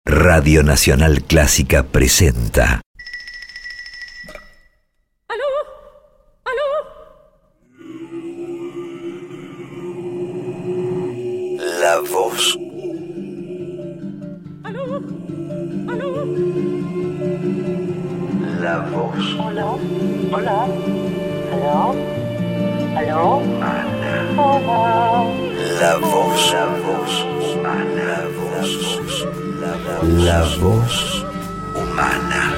Radio Nacional Clásica presenta. ¿Aló? ¿Aló? La voz. ¿Aló? ¿Aló? La voz. Hola. Hola. ¿Aló? ¿Aló? Ana. Hola. La voz. La voz. La voz. La voz humana.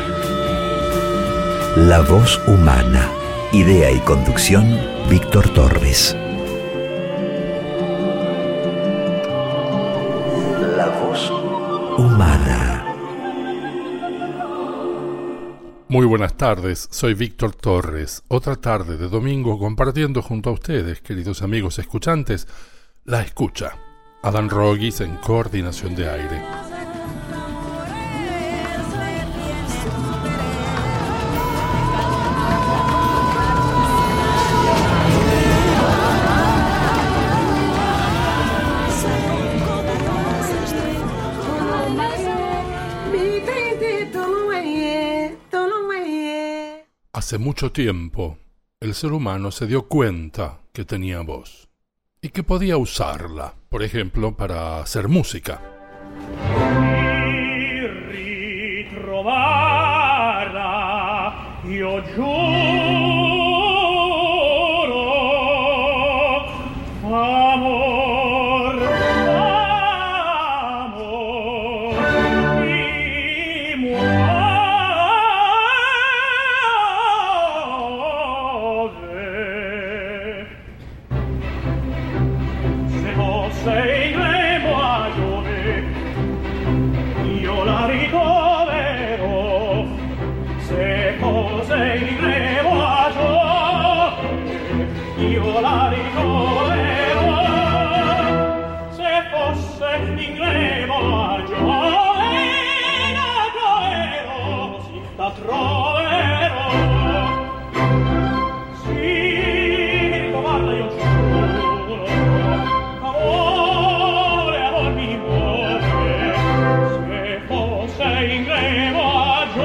La voz humana. Idea y conducción, Víctor Torres. La voz humana. Muy buenas tardes, soy Víctor Torres. Otra tarde de domingo compartiendo junto a ustedes, queridos amigos escuchantes, la escucha. Adán Rogis en coordinación de aire. Hace mucho tiempo, el ser humano se dio cuenta que tenía voz y que podía usarla, por ejemplo, para hacer música. Io giuro, amor, amor, mi muove. Se fosse in me muove, io la ricovero. Se fosse in remoaggio, io la ricovero. Se fosse in remoaggio, la troverò, sì, la troverò. Sì, guarda, io giuro, amore, amor mi muove. Se fosse in remoaggio,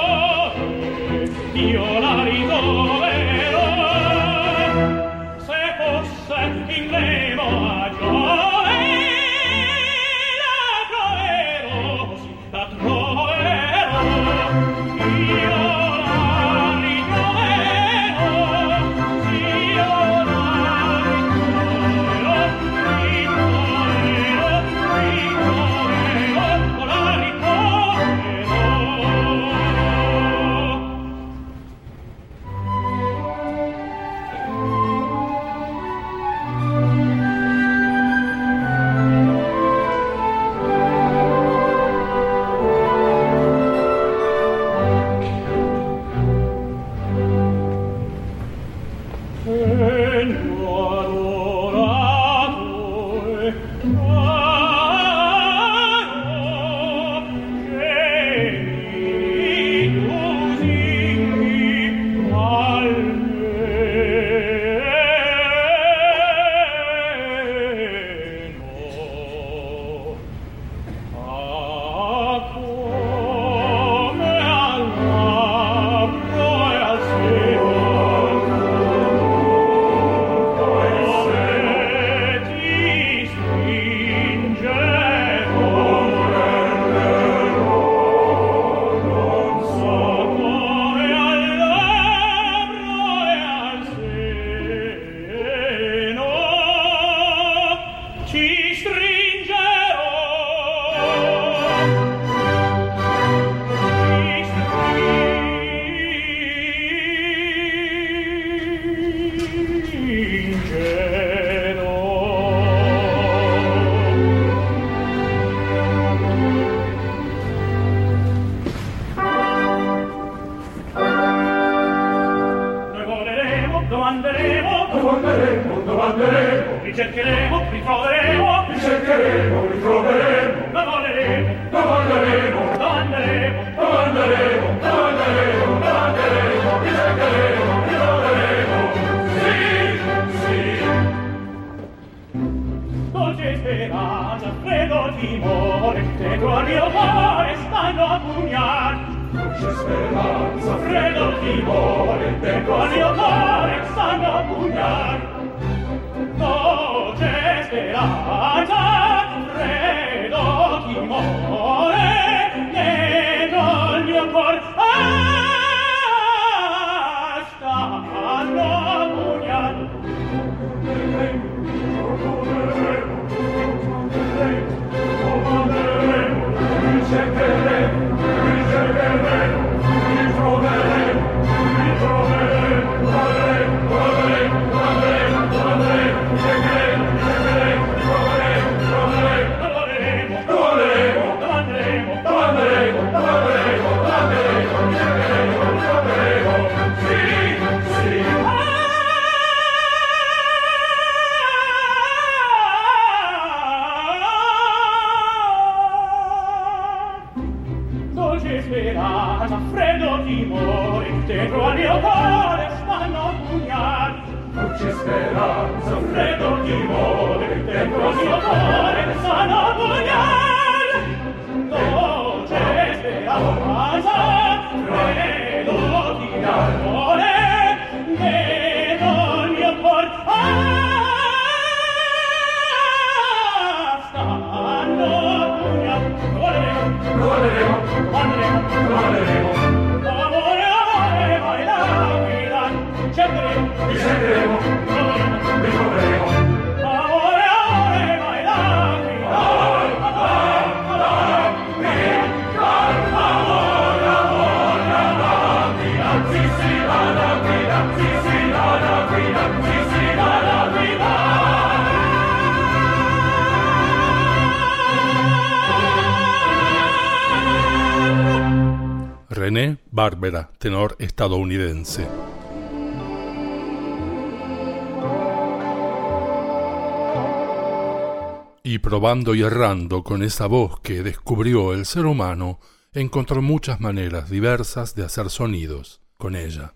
io la ritroverò. Se fosse in remoaggio, la troverò, sì, la troverò. Io la ritroverò, sì, io la ritroverò, la ritroverò. Dolce speranza, freddo timore, dentro al mio cuore stanno a pugnar. C'è speranza, freddo timore, dentro al mio cuore stanno a pugnar. No, c'è speranza, freddo timore, dentro al mio cuore stanno a pugnar. Dolce speranza, freddo timore, dentro al mio cuore stanno a pugnar. Dolce speranza, freddo timore, dentro al mio cuore stanno a pugnar. Dolce speranza, freddo timore, dentro al mio cuore stanno a pugnar. Amore, vai là, cercheremo, ritroveremo. Amore, vai là, René Barbera, tenor estadounidense. Y probando y errando con esa voz que descubrió el ser humano, encontró muchas maneras diversas de hacer sonidos con ella.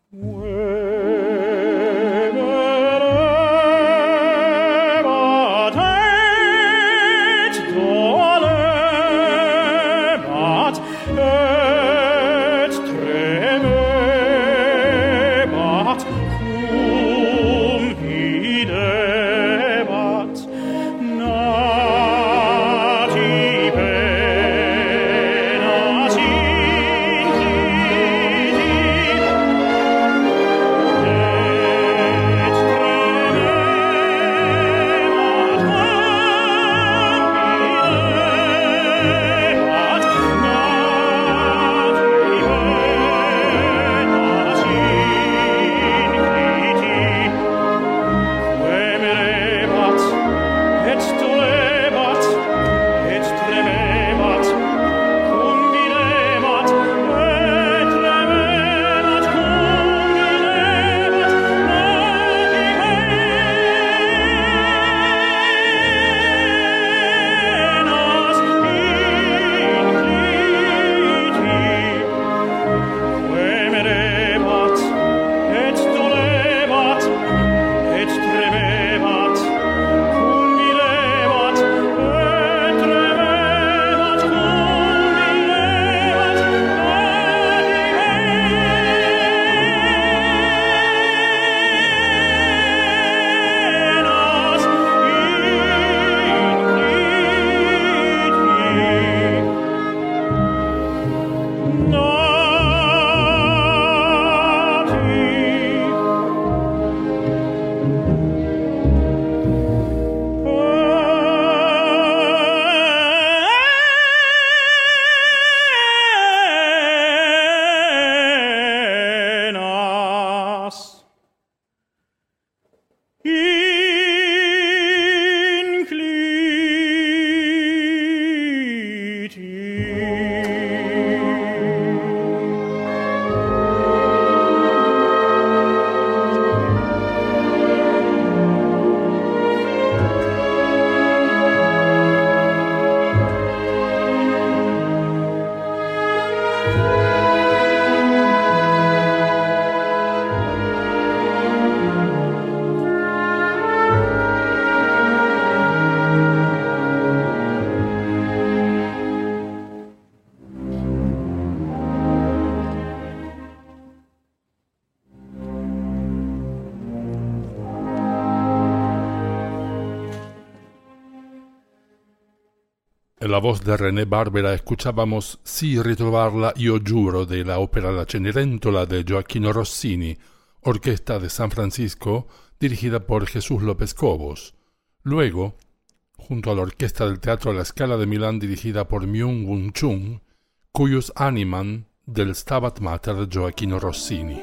En la voz de René Barbera escuchábamos Si ritrovarla io giuro de la ópera La Cenerentola de Gioacchino Rossini, orquesta de San Francisco, dirigida por Jesús López Cobos. Luego, junto a la orquesta del Teatro La Scala de Milán dirigida por Myung-Whun Chung, Cuius Animam del Stabat Mater de Gioacchino Rossini.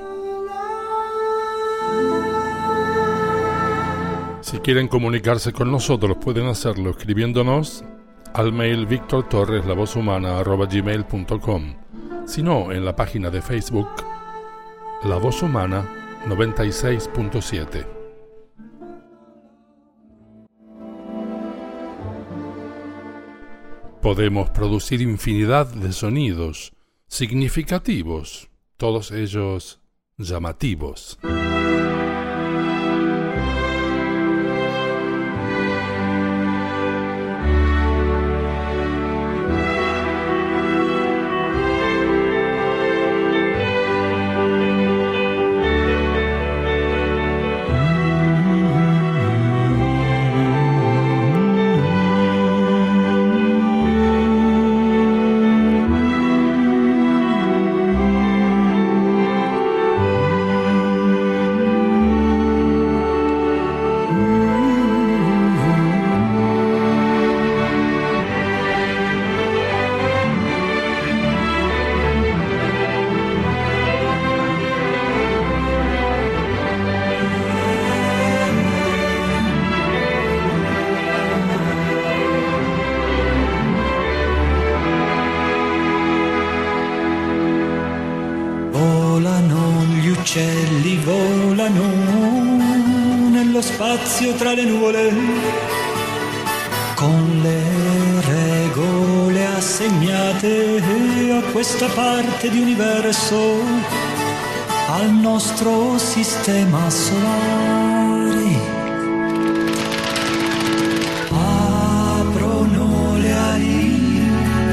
Si quieren comunicarse con nosotros pueden hacerlo escribiéndonos al mail victortorres@gmail.com, sino en la página de Facebook La Voz Humana 96.7. Podemos producir infinidad de sonidos significativos, todos ellos llamativos. Tra le nuvole, con le regole assegnate a questa parte di universo, al nostro sistema solare. Aprono le ali,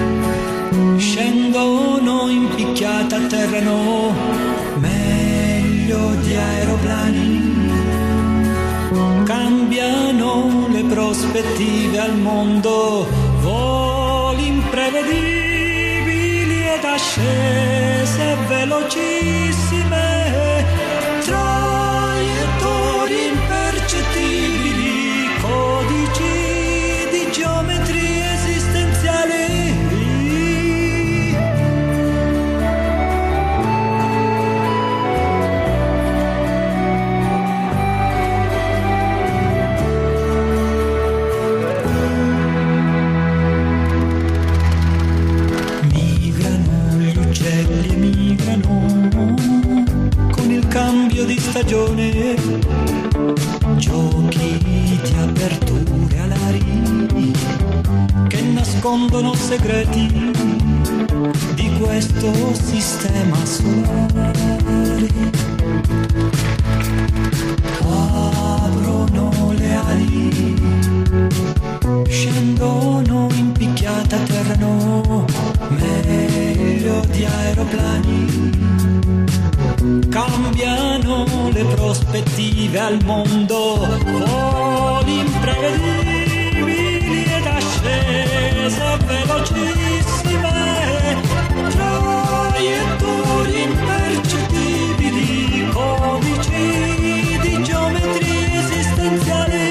scendono in picchiata, atterrano meglio di aeroplani. Cambiano le prospettive al mondo, voli imprevedibili ed ascese velocissime, traiettorie impercettibili, codici di geometrie esistenziali. Cambio di stagione, giochi di aperture alari che nascondono segreti di questo sistema solare. Aprono le ali, scendono in picchiata, atterrano meglio di aeroplani. Cambiano le prospettive al mondo, voli imprevedibili ed ascese velocissime, traiettorie impercettibili, codici di geometrie esistenziali.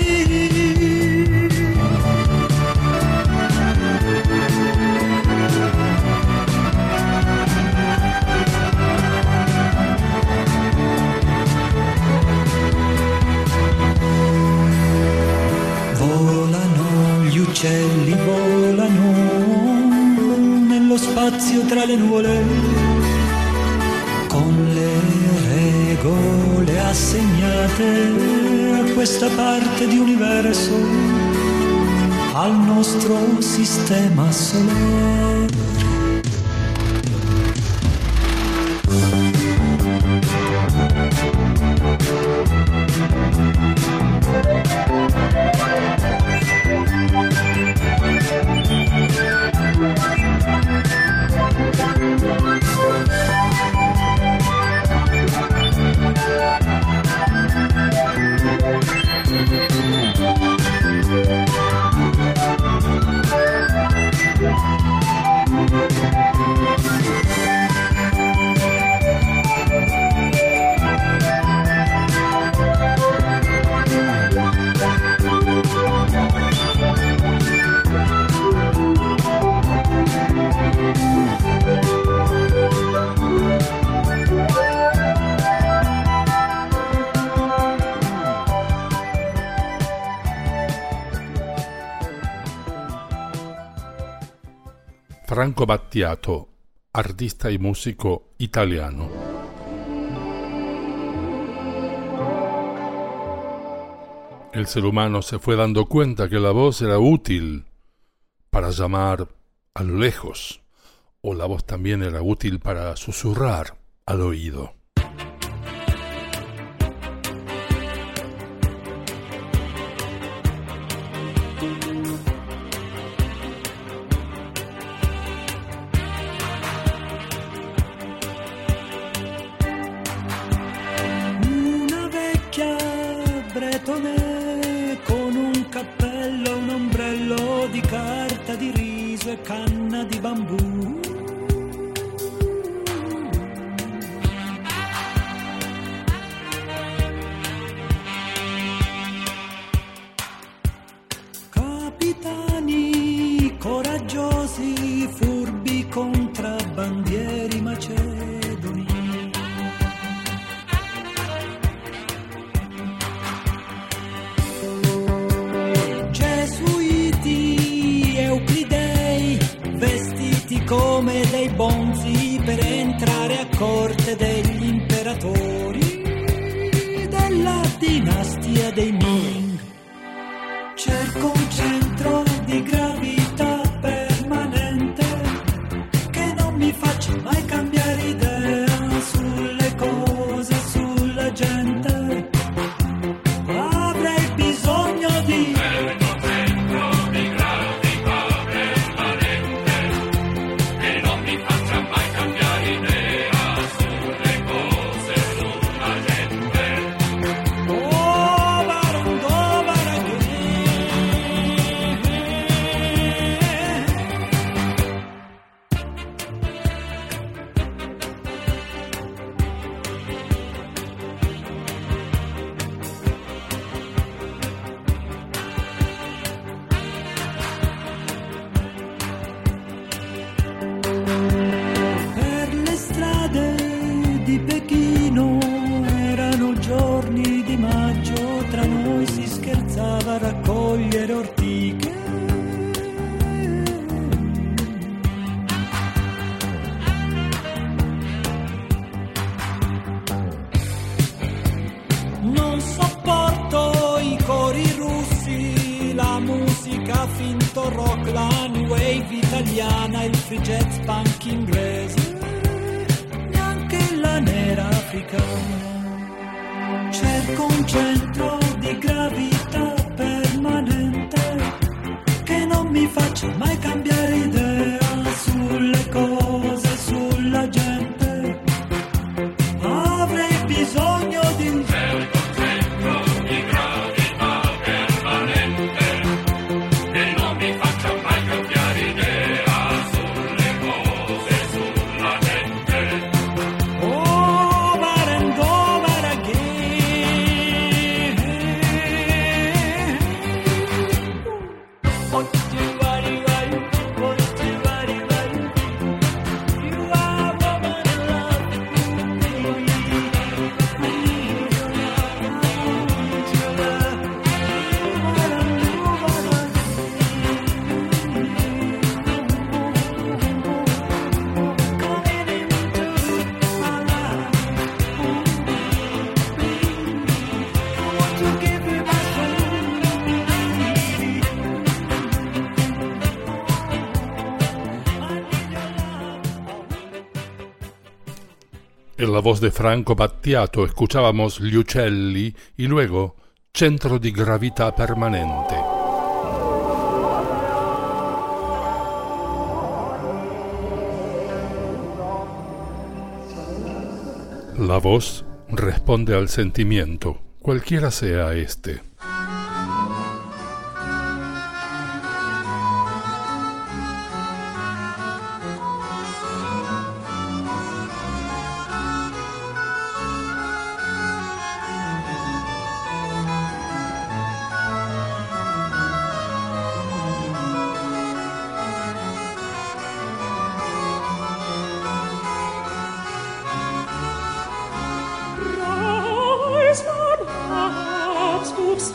Uccelli volano nello spazio tra le nuvole, con le regole assegnate a questa parte di universo, al nostro sistema solare. Franco Battiato, artista y músico italiano. El ser humano se fue dando cuenta que la voz era útil para llamar a lo lejos, o la voz también era útil para susurrar al oído. Con un cappello, un ombrello di carta di riso e canna di bambù. Capitani coraggiosi, furbi contrabbandieri macedoni. Come dei bonzi per entrare a corte degli imperatori della dinastia dei Ming. Cerco un centro di gravità permanente che non mi faccia mai cambiare idea sulle cose Pechino, erano giorni di maggio, tra noi si scherzava a raccogliere ortiche. Non sopporto i cori russi, la musica finto rock, la new wave italiana, il free jazz punk inglese, neanche la nera africana. Cerco un centro di gravità permanente che non mi faccia mai cambiare idea sulle cose, sulla gente. Avrei bisogno di un En la voz de Franco Battiato escuchábamos Gli Uccelli y luego Centro di Gravità Permanente. La voz responde al sentimiento, cualquiera sea este. Aufs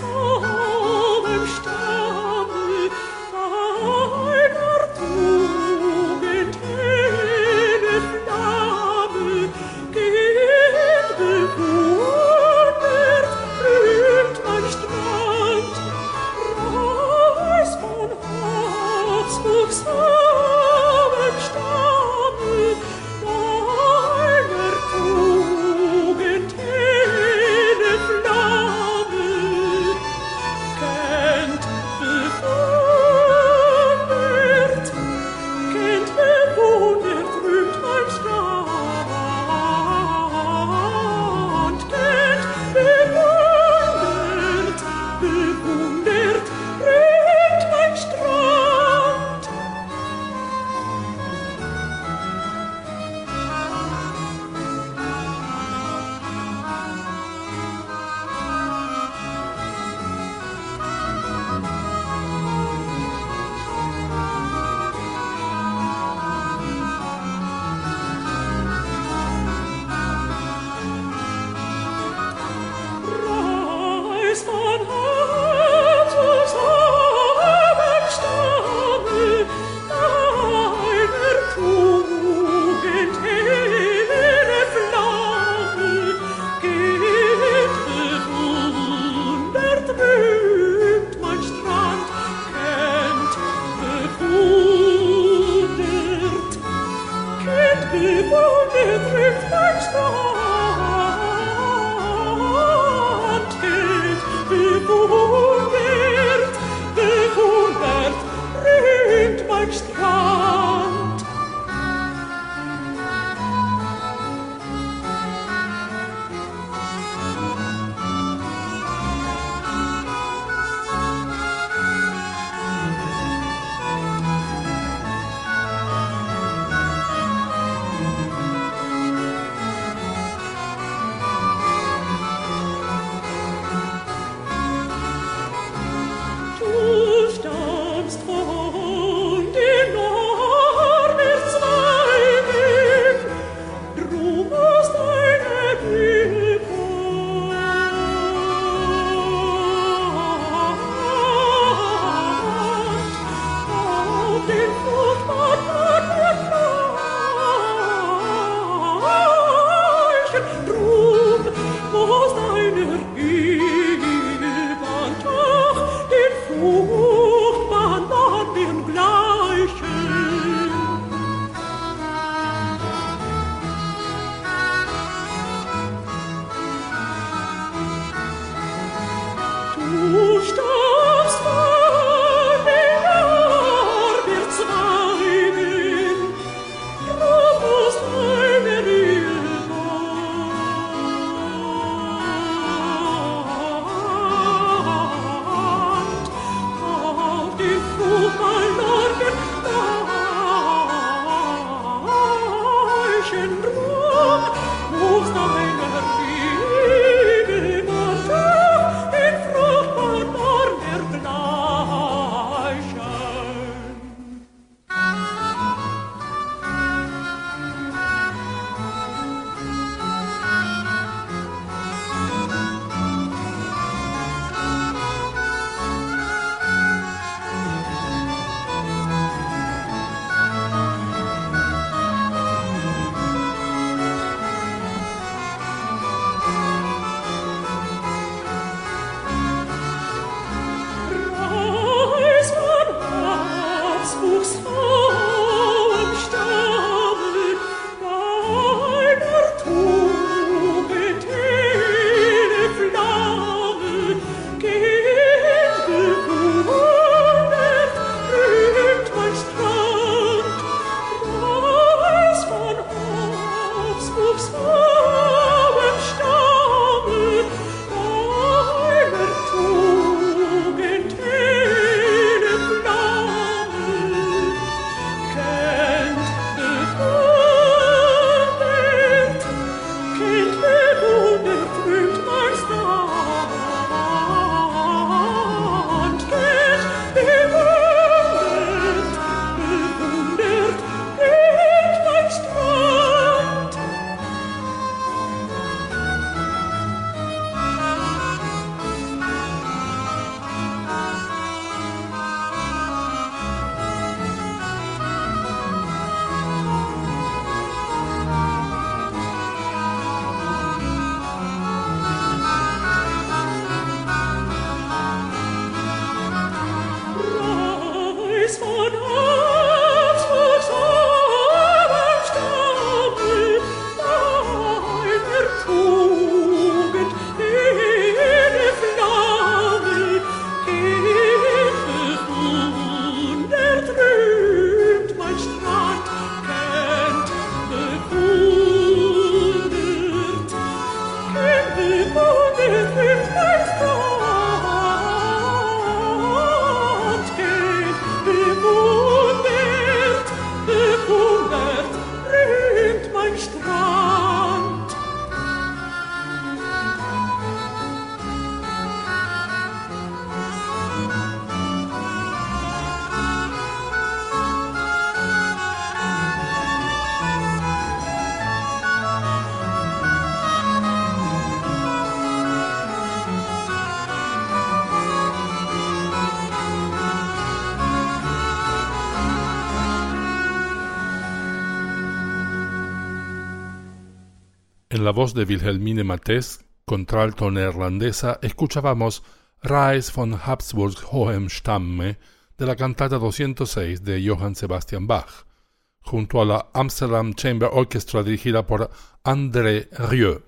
En la voz de Wilhelmine Mathés, contralto neerlandesa, escuchábamos Reis von Habsburg-Hohem Stamme de la cantata 206 de Johann Sebastian Bach, junto a la Amsterdam Chamber Orchestra dirigida por André Rieu.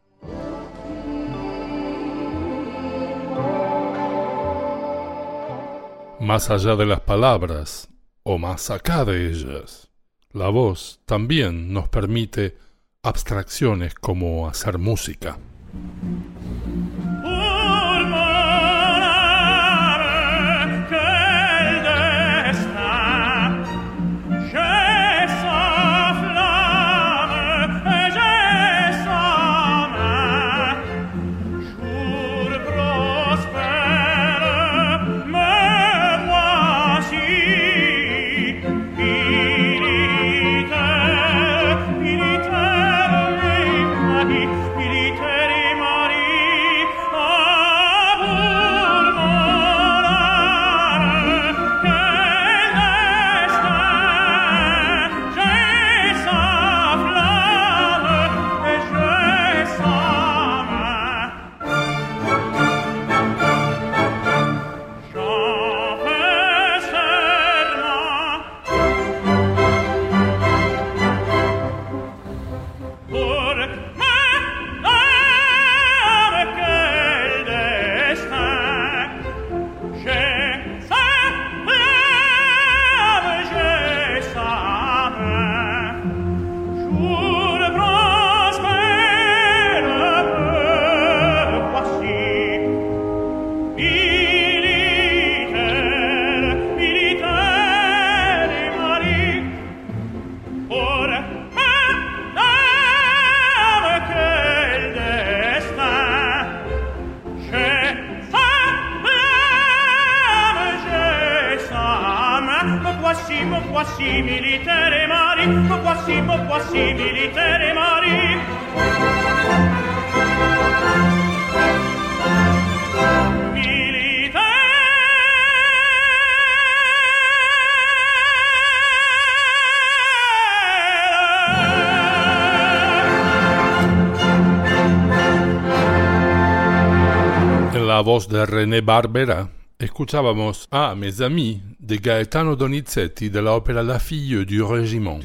Más allá de las palabras, o más acá de ellas, la voz también nos permite abstracciones como hacer música. quasi militere mari, quasi militere mari. En la voz de René Barbera escuchábamos a Mes Amis de Gaetano Donizetti de la ópera La Fille du Régiment.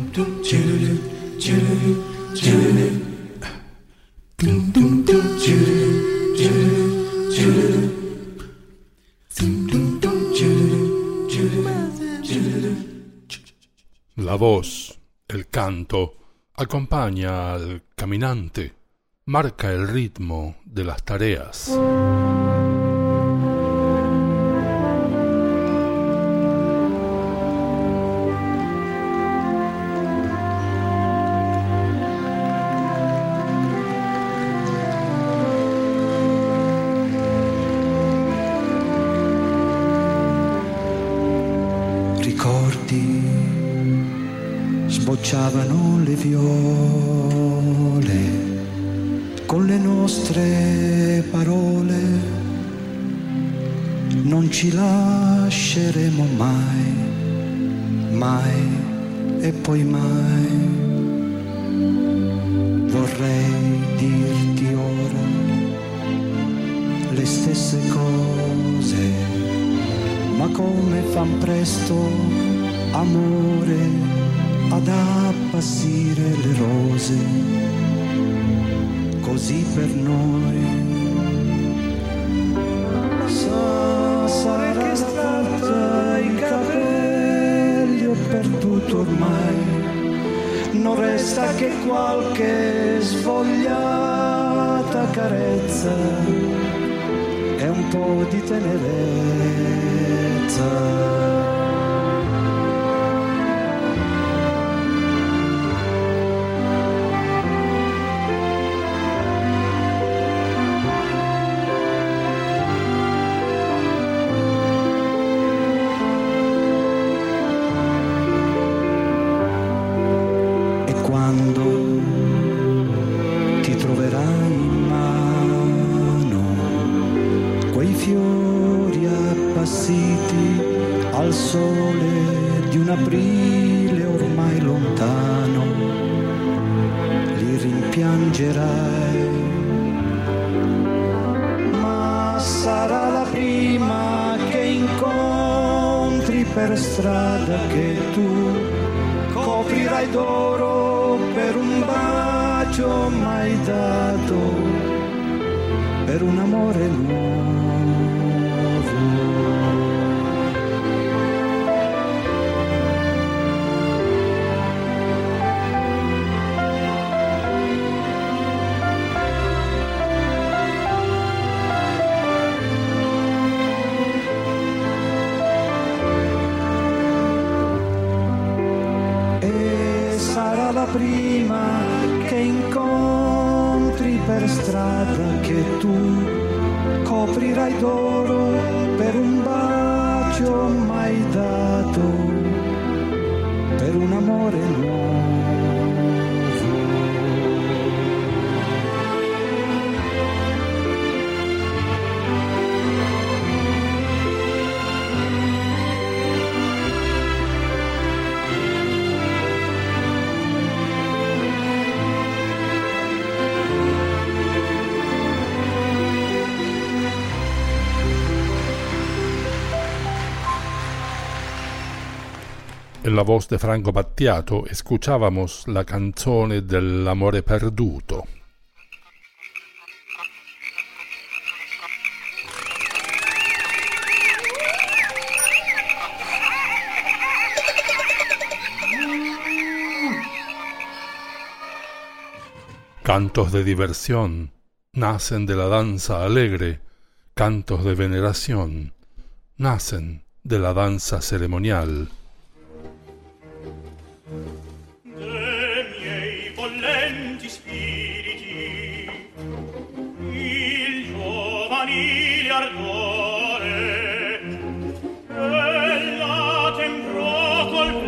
La voz, el canto, acompaña al caminante, marca el ritmo de las tareas. Ricordi sbocciavano le viole con le nostre parole, non ci lasceremo mai, mai e poi mai. Vorrei dirti ora le stesse cose, ma come fan presto, amore, ad appassire le rose, così per noi. Sarà che strappa i capelli, ho perduto ormai, non resta che qualche svogliata carezza e un po' di tenerezza. Al sole di un aprile ormai lontano, li rimpiangerai, ma sarà la prima che incontri per strada che tu coprirai d'oro per un bacio mai dato, per un amore nuovo. La prima che incontri per strada che tu coprirai d'oro per un bacio mai dato, per un amore nuovo. En la voz de Franco Battiato escuchábamos la canzone dell'amore perduto. Cantos de diversión nacen de la danza alegre, cantos de veneración nacen de la danza ceremonial. Ardore, ella temprò col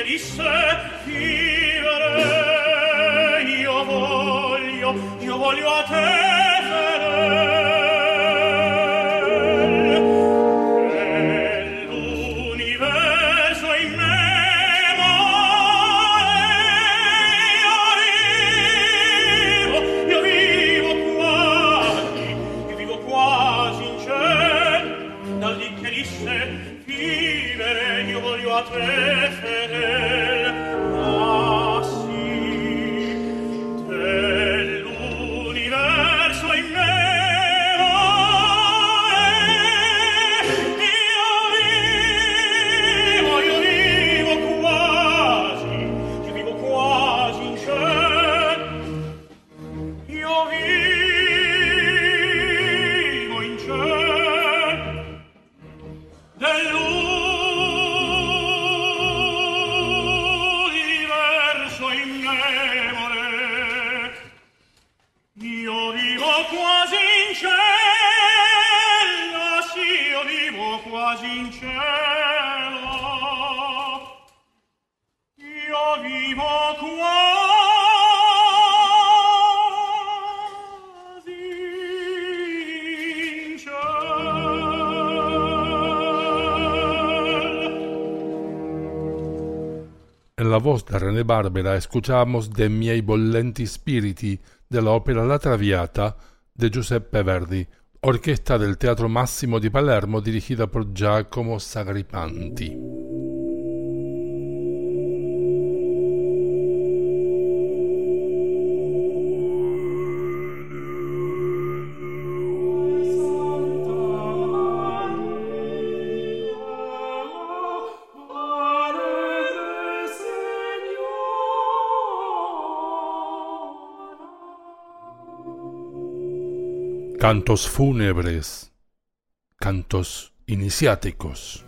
disse vivere, io voglio a te fedel, e l'universo in me muore, io vivo quasi in cielo, dal dì che disse vivere, io voglio a te fedel. Ah sì, dell'universo in me muore, io vivo quasi in cielo, io vivo in cielo, dell'universo in memore, io vivo quasi in cielo, sì, io vivo quasi in cielo, io vivo quasi in cielo. En la voz de René Barbera escuchamos De miei bollenti spiriti de la ópera La Traviata de Giuseppe Verdi, orquesta del Teatro Massimo di Palermo dirigida por Giacomo Sagripanti. Cantos fúnebres, cantos iniciáticos.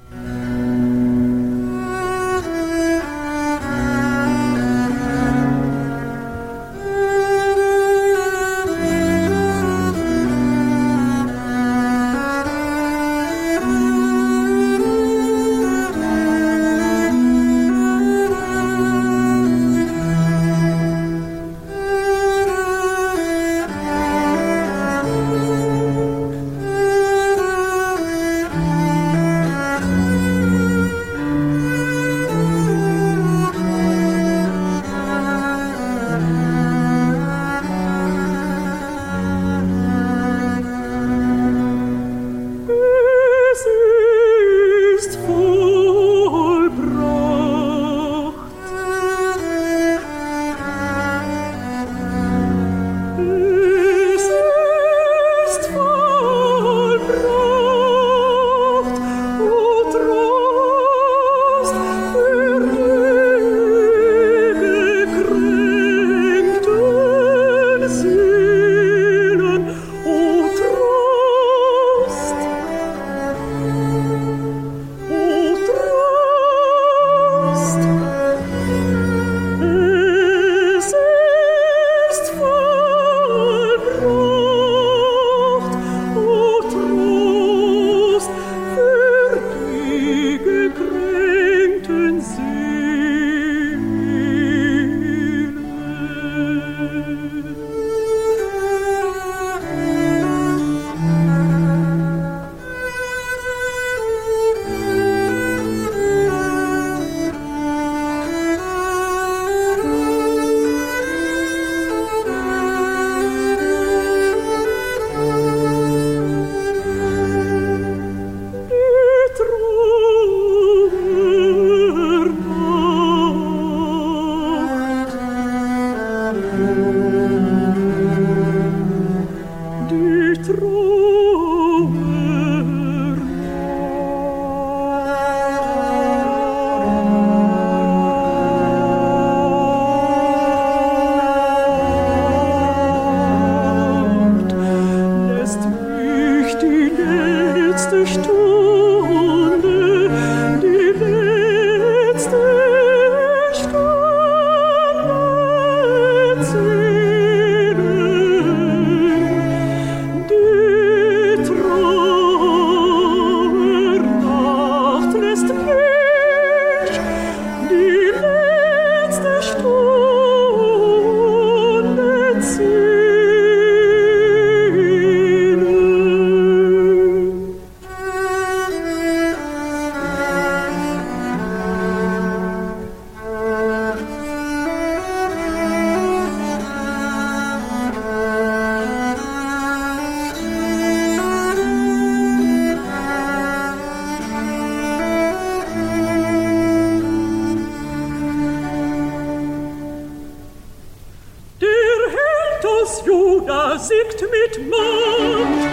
siegt mit Macht.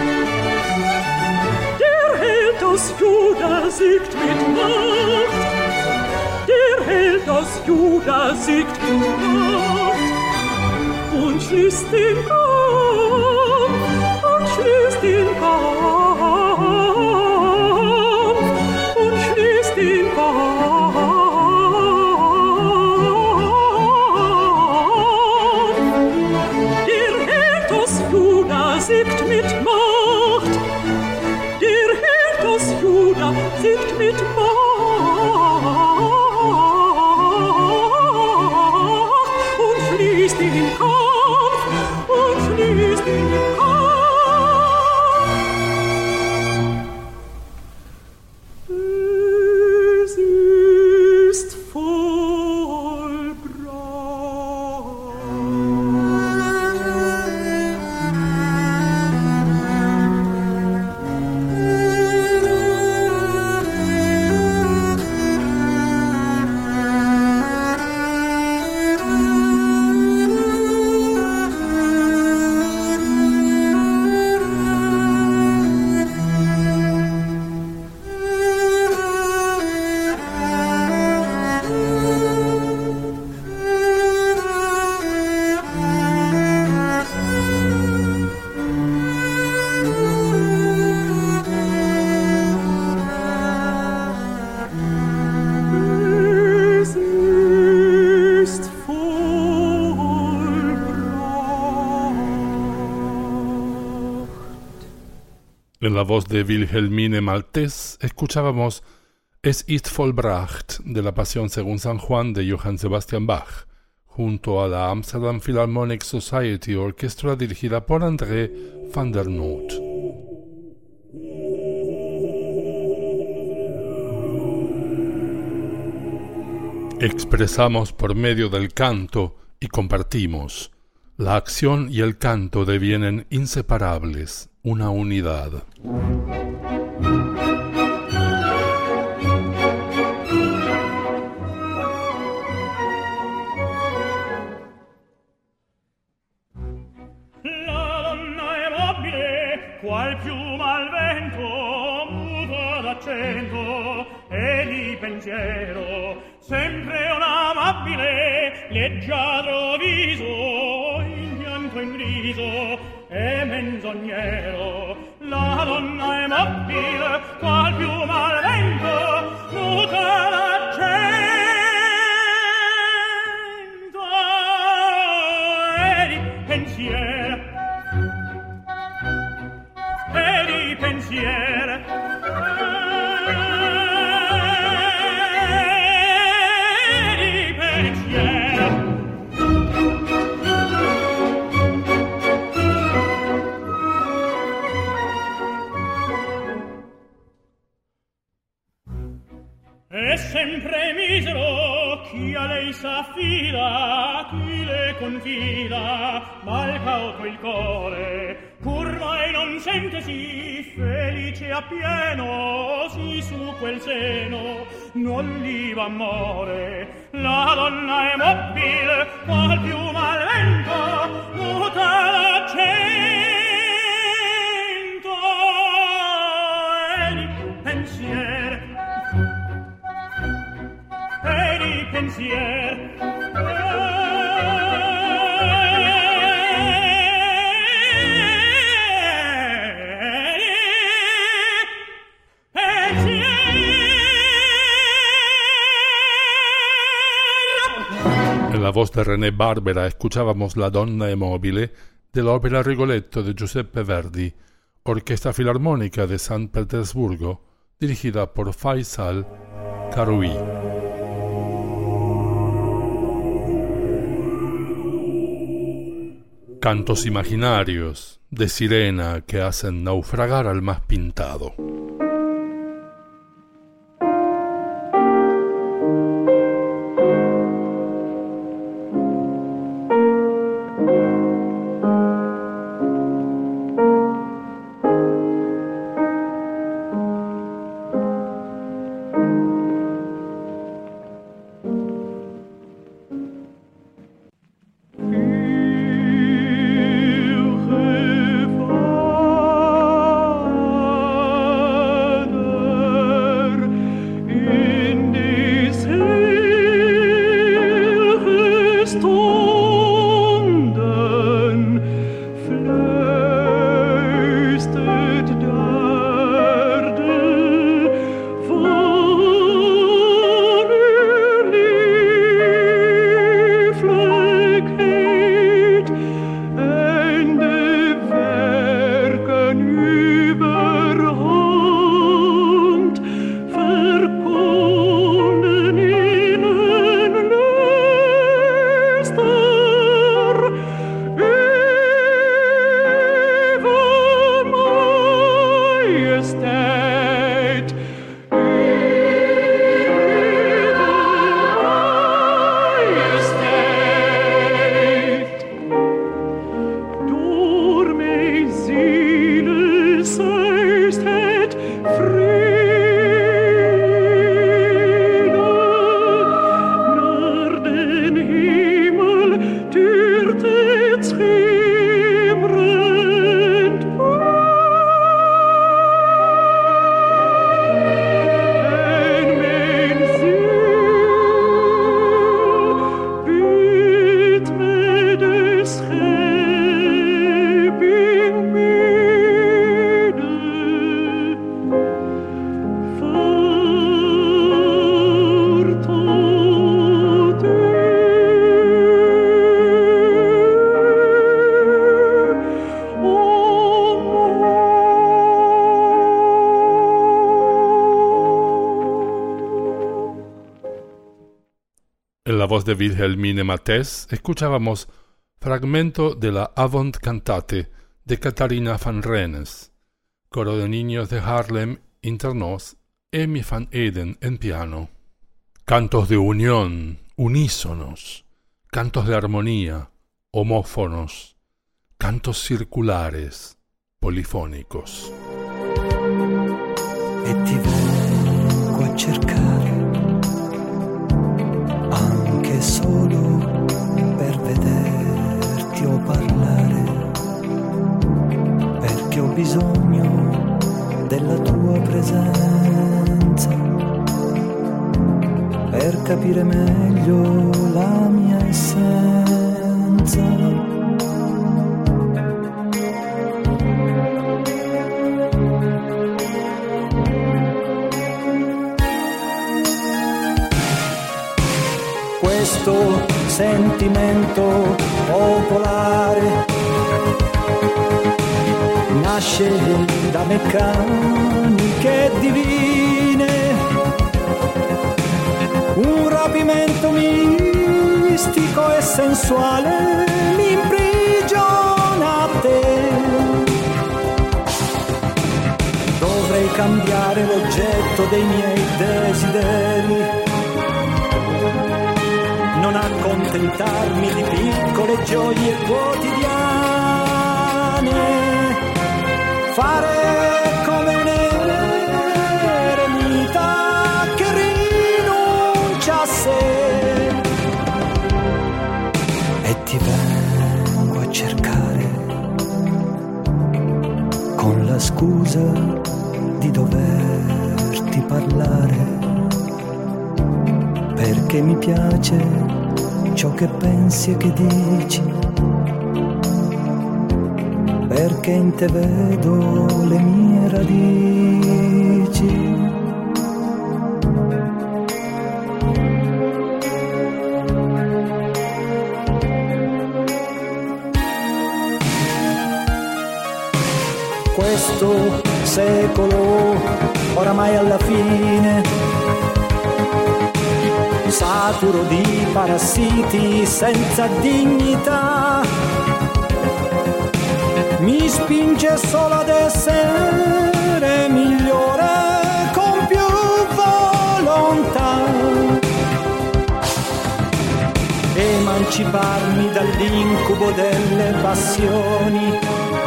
Der Held aus Juda siegt mit Macht. Der Held aus Juda siegt mit Macht. Und schließt den Kampf, und schließt den Kampf, und schließt den Kampf. Der Held aus Juda siegt mit Macht. Der Held aus Juda siegt mit Macht. Und schließt den Kampf, und schließt den Kampf. Es ist En la voz de Wilhelmine Maltés escuchábamos Es ist vollbracht de la Pasión según San Juan de Johann Sebastian Bach, junto a la Amsterdam Philharmonic Society Orchestra dirigida por André van der Noot. Expresamos por medio del canto y compartimos. La acción y el canto devienen inseparables, una unidad. La donna è mobile, qual piuma al vento, muta d'accento e di pensiero, sempre un amabile, leggiadro viso, in bianco in griso e menzognero. La donna è mobile, qual piuma al vento, muta d'accento e di pensiero. E di pensiero. È sempre misero chi a lei s'affida, chi le confida, mal cauto il core, pur mai non sentesi felice appieno, si su quel seno non gli va amore. La donna è mobile, qual piuma al vento, muta d'accento e di pensiero. E di pensiero. En la voz de René Barbera escuchábamos La donna è mobile de la ópera Rigoletto de Giuseppe Verdi, Orquesta Filarmónica de San Petersburgo, dirigida por Faisal Karoui. Cantos imaginarios de sirena que hacen naufragar al más pintado. Pure En la voz de Wilhelmine Mathès escuchábamos fragmento de la Avant Cantate de Katharina van Rennes, coro de niños de Haarlem internos, Emmy van Eden en piano. Cantos de unión, unísonos, cantos de armonía, homófonos, cantos circulares, polifónicos. E ti vengo a cercare, anche solo per vederti o parlare, perché ho bisogno della tua presenza, per capire meglio la mia essenza. Questo sentimento popolare nasce da meccaniche divine, un rapimento mistico e sensuale mi imprigiona a te. Dovrei cambiare l'oggetto dei miei desideri, non accontentarmi di piccole gioie quotidiane, fare come un eremita che rinuncia a sé. E ti vengo a cercare con la scusa di doverti parlare, perché mi piace ciò che pensi e che dici, perché in te vedo le mie radici. Questo secolo oramai alla fine, saturo di parassiti senza dignità, mi spinge solo ad essere migliore con più volontà, emanciparmi dall'incubo delle passioni,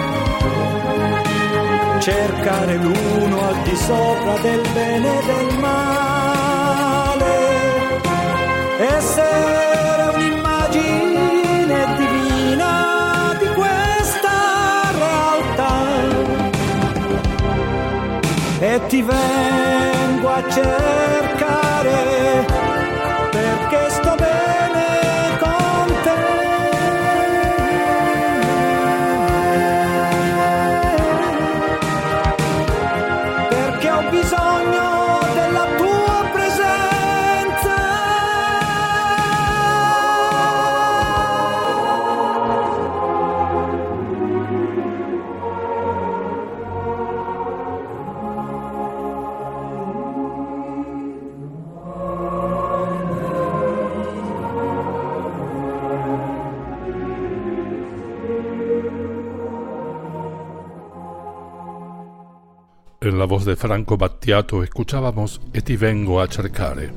cercare l'uno al di sopra del bene e del male, essere un'immagine divina di questa realtà. E ti vengo a cercare perché sto bene con te. Perché ho bisogno della tua presenza. En la voz de Franco Battiato escuchábamos E ti vengo a cercare.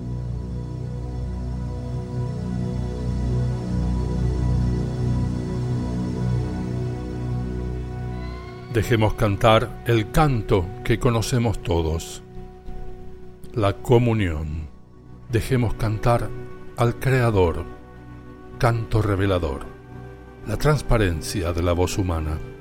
Dejemos cantar el canto que conocemos todos, la comunión. Dejemos cantar al Creador, canto revelador, la transparencia de la voz humana.